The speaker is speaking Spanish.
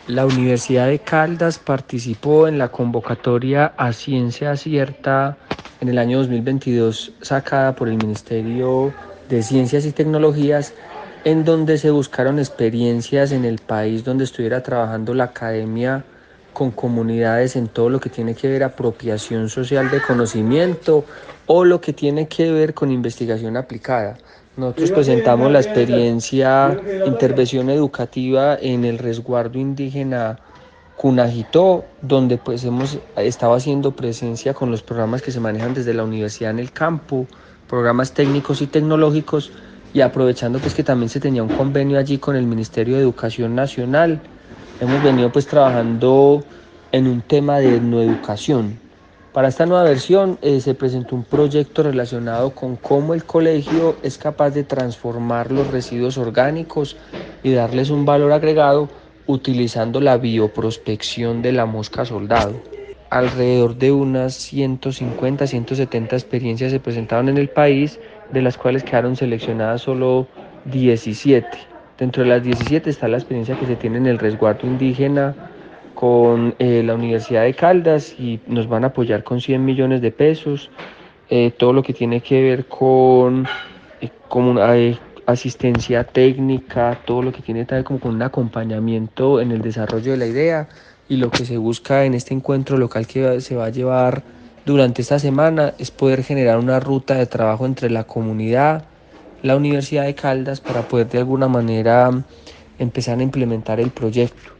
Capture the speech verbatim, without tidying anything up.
La Universidad de Caldas participó en la convocatoria a Ciencia Cierta en el año dos mil veintidós, sacada por el Ministerio de Ciencias y Tecnologías, en donde se buscaron experiencias en el país donde estuviera trabajando la academia con comunidades en todo lo que tiene que ver apropiación social de conocimiento o lo que tiene que ver con investigación aplicada. Nosotros presentamos la experiencia intervención educativa en el resguardo indígena Cunajitó, donde pues hemos estado haciendo presencia con los programas que se manejan desde la universidad en el campo, programas técnicos y tecnológicos, y aprovechando pues que también se tenía un convenio allí con el Ministerio de Educación Nacional, hemos venido pues trabajando en un tema de etnoeducación. Para esta nueva versión eh, se presentó un proyecto relacionado con cómo el colegio es capaz de transformar los residuos orgánicos y darles un valor agregado utilizando la bioprospección de la mosca soldado. Alrededor de unas ciento cincuenta, ciento setenta experiencias se presentaron en el país, de las cuales quedaron seleccionadas solo diecisiete. Dentro de las diecisiete está la experiencia que se tiene en el resguardo indígena con eh, la Universidad de Caldas y nos van a apoyar con cien millones de pesos. Eh, todo lo que tiene que ver con, eh, con eh, asistencia técnica, todo lo que tiene que ver como con un acompañamiento en el desarrollo de la idea, y lo que se busca en este encuentro local que se va a llevar durante esta semana es poder generar una ruta de trabajo entre la comunidad, la Universidad de Caldas, para poder de alguna manera empezar a implementar el proyecto.